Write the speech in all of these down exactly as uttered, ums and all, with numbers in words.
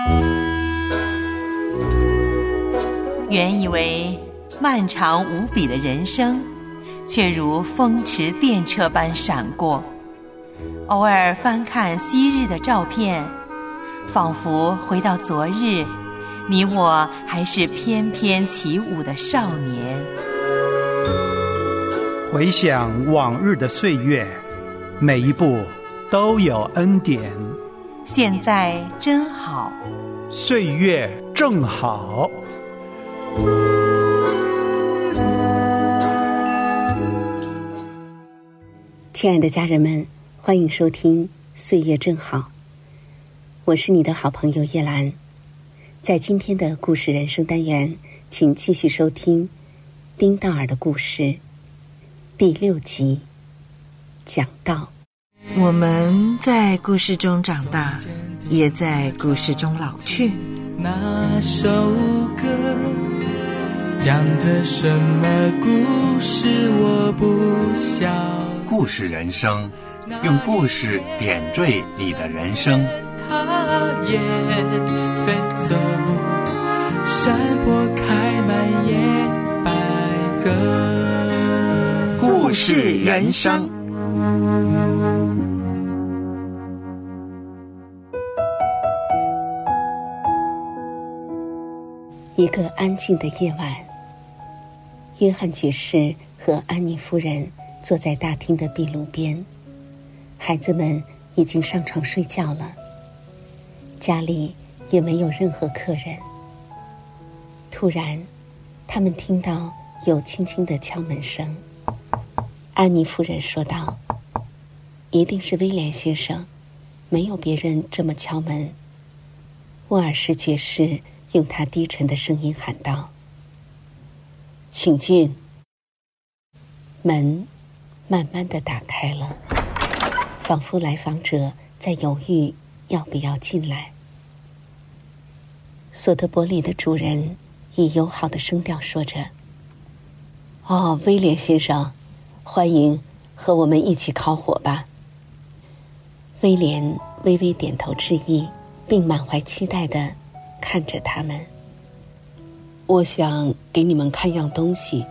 原以为漫长无比的人生，却如风驰电掣般闪过。偶尔翻看昔日的照片，仿佛回到昨日，你我还是翩翩起舞的少年。 回想往日的岁月，每一步都有恩典。 现在真好， 岁月正好。 亲爱的家人们，欢迎收听岁月正好，我是你的好朋友叶兰。在今天的故事人生单元，请继续收听丁道尔的故事第六集，讲道。 我们在故事中长大，也在故事中老去。 那首歌讲着什么故事我不晓。 故事人生，用故事点缀你的人生。 它也飞走，山坡开满野百合。 故事人生。 一个安静的夜晚，约翰爵士和安妮夫人坐在大厅的壁炉边，孩子们已经上床睡觉了，家里也没有任何客人。突然，他们听到有轻轻的敲门声。安妮夫人说道：“一定是威廉先生，没有别人这么敲门。”沃尔什爵士用他低沉的声音喊道：“请进。”门慢慢地打开了，仿佛来访者在犹豫要不要进来。索德伯里的主人以友好的声调说着：“哦，威廉先生，欢迎和我们一起烤火吧。”威廉微微点头致意，并满怀期待地看着他们。“我想给你们看样东西。”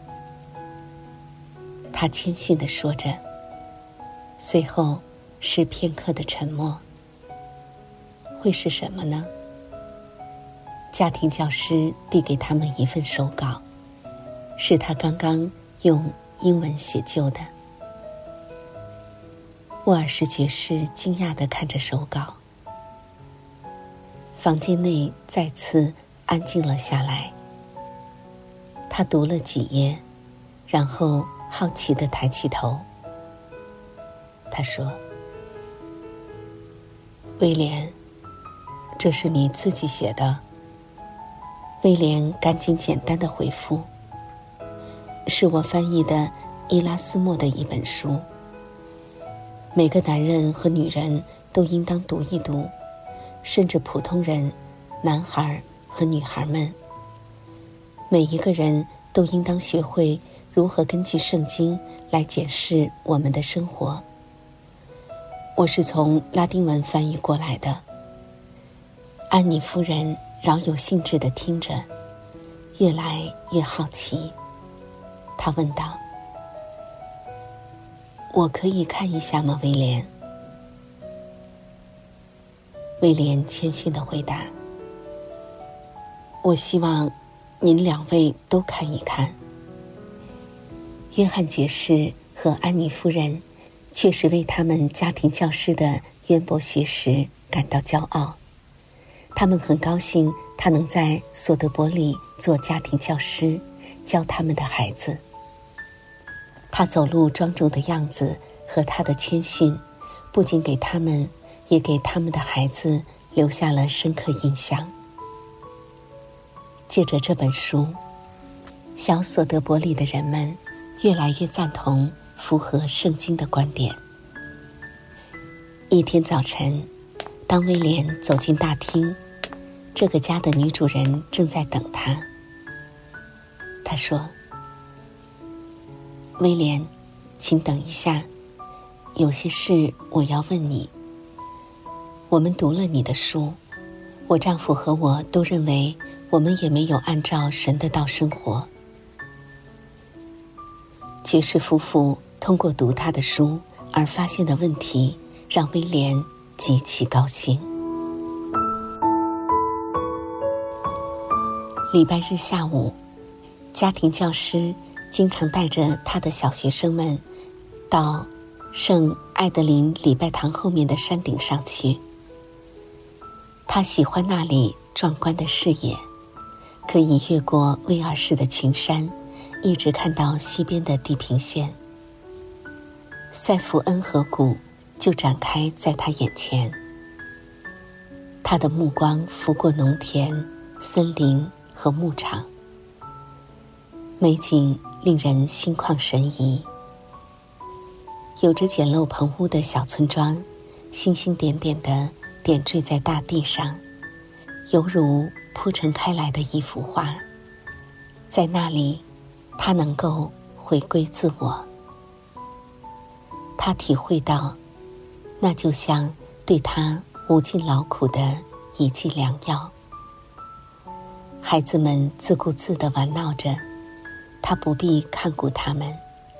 他谦逊地说着，随后是片刻的沉默。会是什么呢？家庭教师递给他们一份手稿，是他刚刚用英文写就的。沃尔什爵士惊讶地看着手稿。房间内再次安静了下来。他读了几页，然后好奇地抬起头。他说：“威廉，这是你自己写的？”威廉赶紧简单地回复：“是我翻译的伊拉斯谟的一本书，每个男人和女人都应当读一读，甚至普通人，男孩和女孩们。每一个人都应当学会如何根据圣经来检视我们的生活。我是从拉丁文翻译过来的。”安妮夫人饶有兴致地听着，越来越好奇。她问道：“我可以看一下吗，威廉？”威廉谦逊地回答：“我希望您两位都看一看。”约翰爵士和安妮夫人确实为他们家庭教师的渊博学识感到骄傲，他们很高兴他能在索德伯里做家庭教师，教他们的孩子。他走路庄重的样子和他的谦逊，不仅给他们，也给他们的孩子留下了深刻印象。借着这本书，小索德伯里的人们越来越赞同符合圣经的观点。一天早晨，当威廉走进大厅，这个家的女主人正在等他。她说：“威廉，请等一下，有些事我要问你。我们读了你的书， 我丈夫和我都认为我们也没有按照神的道生活。爵士夫妇通过读他的书而发现的问题，让威廉极其高兴。礼拜日下午，家庭教师经常带着他的小学生们到圣艾德林礼拜堂后面的山顶上去。他喜欢那里壮观的视野，可以越过威尔士的群山，一直看到西边的地平线。塞福恩河谷就展开在他眼前，他的目光拂过农田、森林和牧场，美景令人心旷神怡。有着简陋棚屋的小村庄，星星点点地点缀在大地上，犹如铺陈开来的一幅画。在那里，他能够回归自我。他体会到，那就像对他无尽劳苦的一剂良药。孩子们自顾自地玩闹着，他不必看顾他们。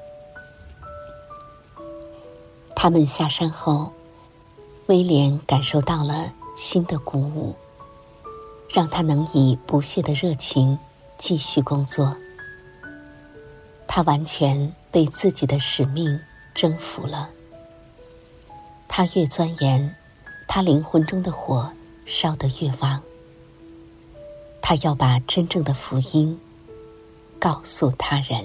他们下山后，威廉感受到了新的鼓舞，让他能以不懈的热情继续工作。他完全被自己的使命征服了。他越钻研，他灵魂中的火烧得越旺。他要把真正的福音告诉他人。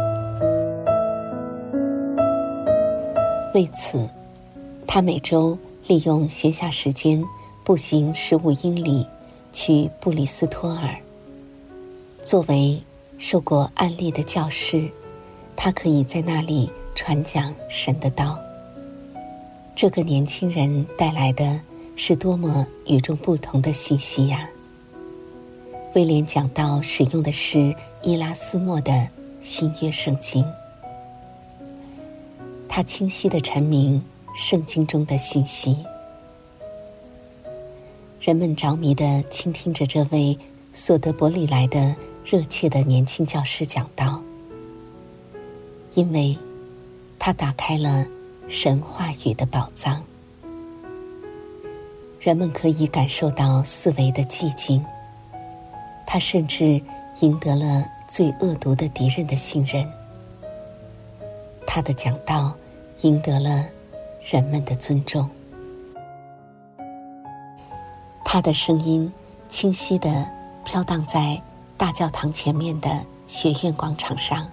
为此，他每周利用闲暇时间步行十五英里去布里斯托尔。作为受过案例的教师，他可以在那里传讲神的道。这个年轻人带来的是多么与众不同的信息呀！威廉讲道使用的是伊拉斯谟的新约圣经，他清晰地阐明圣经中的信息。人们着迷地倾听着这位索德伯里来的热切的年轻教师讲道，因为他打开了神话语的宝藏。人们可以感受到四维的寂静，他甚至赢得了最恶毒的敌人的信任。他的讲道赢得了人们的尊重。他的声音清晰地飘荡在大教堂前面的学院广场上。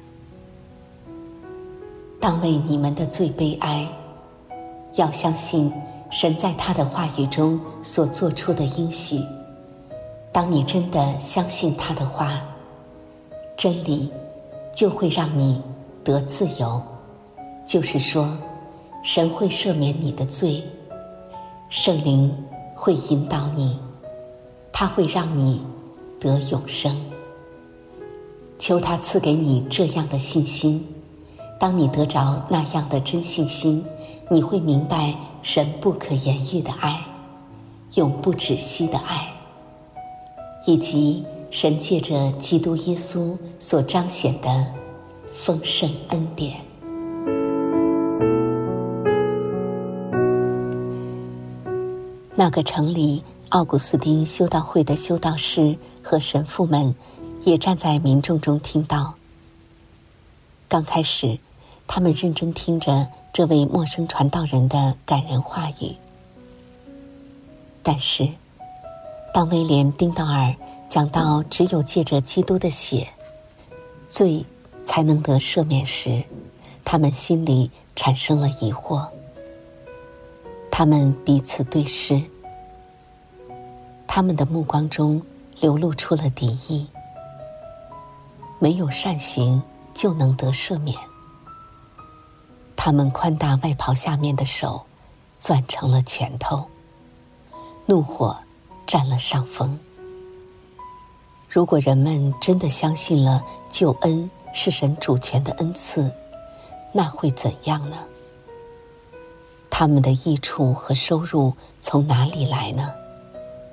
当为你们的罪悲哀，要相信神在他的话语中所做出的应许。当你真的相信他的话，真理就会让你得自由，就是说，神会赦免你的罪，圣灵会引导你，他会让你得永生。求他赐给你这样的信心。当你得着那样的真信心，你会明白神不可言喻的爱，永不止息的爱，以及神借着基督耶稣所彰显的丰盛恩典。那个城里奥古斯丁修道会的修道士和神父们也站在民众中听到。刚开始，他们认真听着这位陌生传道人的感人话语。但是，当威廉·丁道尔讲到只有借着基督的血，罪才能得赦免时，他们心里产生了疑惑。他们彼此对视，他们的目光中流露出了敌意。没有善行就能得赦免。他们宽大外袍下面的手攥成了拳头，怒火占了上风。如果人们真的相信了救恩是神主权的恩赐，那会怎样呢？他们的益处和收入从哪里来呢？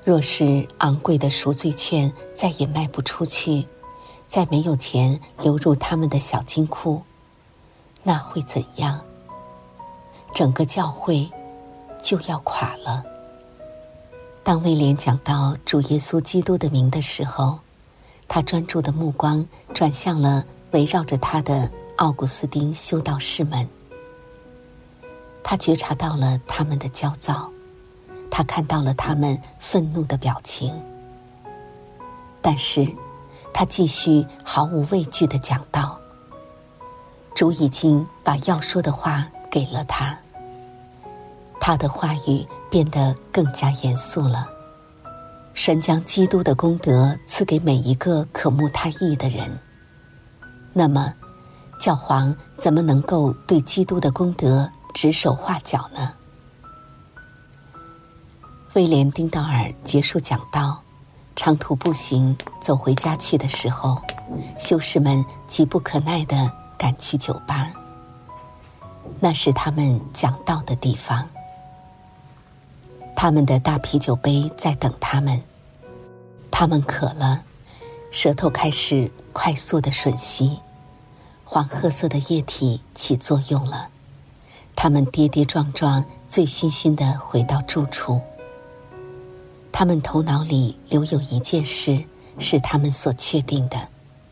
若是昂贵的赎罪券再也卖不出去，再没有钱流入他们的小金库，那会怎样？整个教会就要垮了。当威廉讲到主耶稣基督的名的时候，他专注的目光转向了围绕着他的奥古斯丁修道士们。他觉察到了他们的焦躁，他看到了他们愤怒的表情，但是他继续毫无畏惧地讲道。主已经把要说的话给了他，他的话语变得更加严肃了。神将基督的功德赐给每一个渴慕他意的人，那么教皇怎么能够对基督的功德指手画脚呢？威廉·丁道尔结束讲道，长途步行走回家去的时候，修士们急不可耐地赶去酒吧，那是他们讲道的地方。他们的大啤酒杯在等他们，他们渴了，舌头开始快速地吮吸，黄褐色的液体起作用了，他们跌跌撞撞醉醺醺地回到住处。他们头脑里留有一件事是他们所确定的，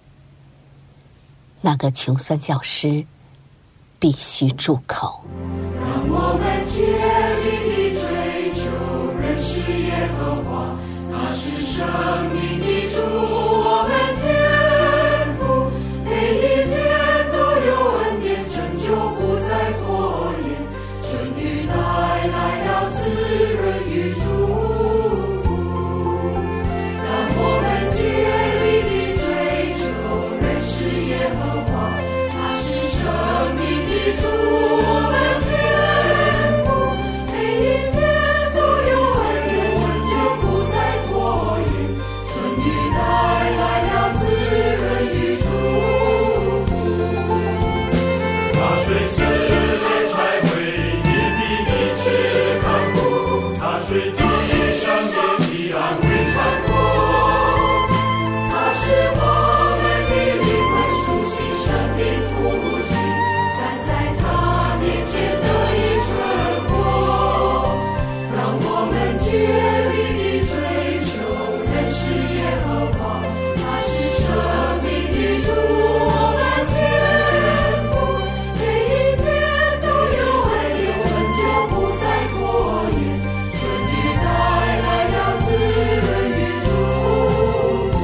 那个穷酸教师必须住口。 让我们竭力地追求认识耶和华，他是生命的主，我们天父，每一天都有恩典拯救，不再拖延，春雨带来了滋润与祝福。让我们竭力地追求认识耶和华，他是生命的主，我们天父，每一天都有恩典拯救，不再拖延，春雨带来了滋润与祝福。他虽四面拆毁，也必一切看顾，他虽地上也必安慰缠过，他是我们的灵魂苏醒，生命父母亲，站在他面前得以存活。让我们竭力地追求认识耶和华，他是生命的主，我们天父，每一天都有恩典拯救，不再拖延，春雨带来了滋润与祝福。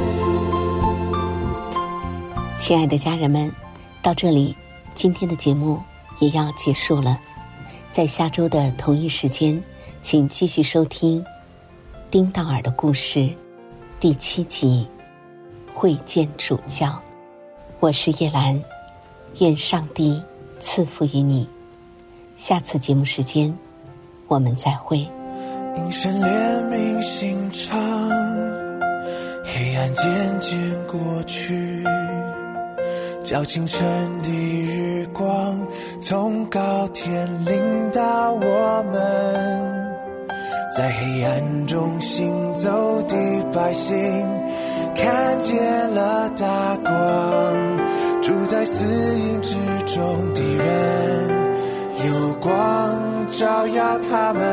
亲爱的家人们，到这里今天的节目也要结束了。在下周的同一时间，请继续收听丁道尔的故事第七集会见主教。我是叶兰，愿上帝赐福于你。下次节目时间我们再会。 因神怜悯心肠，黑暗渐渐过去，叫清晨的日光从高天领导我们，在黑暗中行走的百姓看见了大光，住在死荫之中的人有光照耀他们，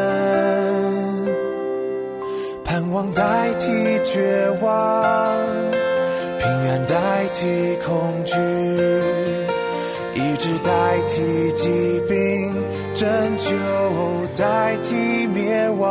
盼望代替绝望，平安代替恐惧，医治代替疾病，拯救代替灭亡。